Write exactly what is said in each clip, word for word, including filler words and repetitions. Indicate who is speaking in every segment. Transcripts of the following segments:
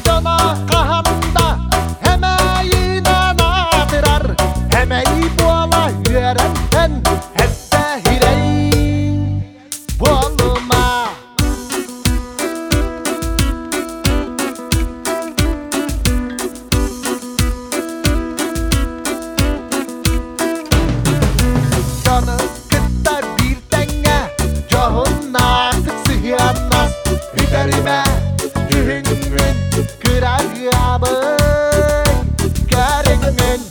Speaker 1: Ağacına kahanda hemeğine nadırar. Hemeği boğala yürenden hette hireyin boğulma. Canı kıtta bir denge cahın nakıt sıhyanmaz. Hüderime dühünün kırar yabın gerimin.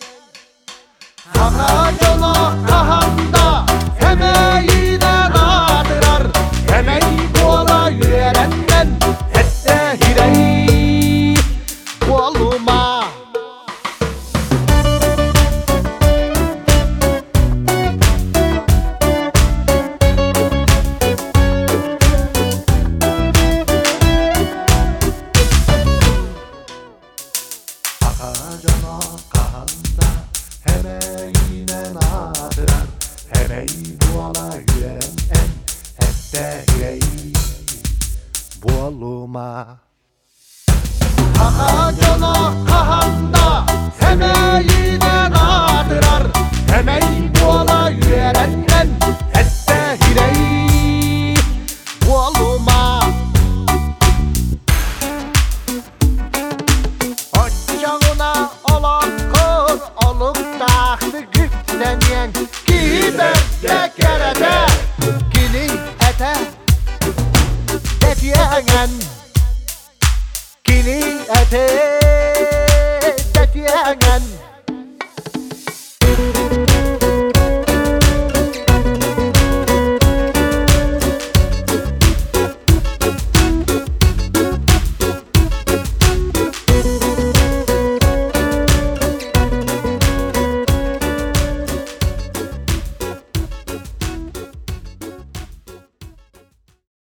Speaker 1: Ağacına kahanda hemeğine nadırar. Hemeği boğala yürenden hette hireyi boğulma. Ağacına kahanda hemeğine nadırar. Hemeği boğala yürenden hette hireyi boğulma. Ağacına kahanda hemeğine nadırar. Hemeği boğala yürenden hette hireyi boğulma. Ocağına olak kor olup tahtı güçlenen gibette kerede gini ete tetiyen gini ete tetiyen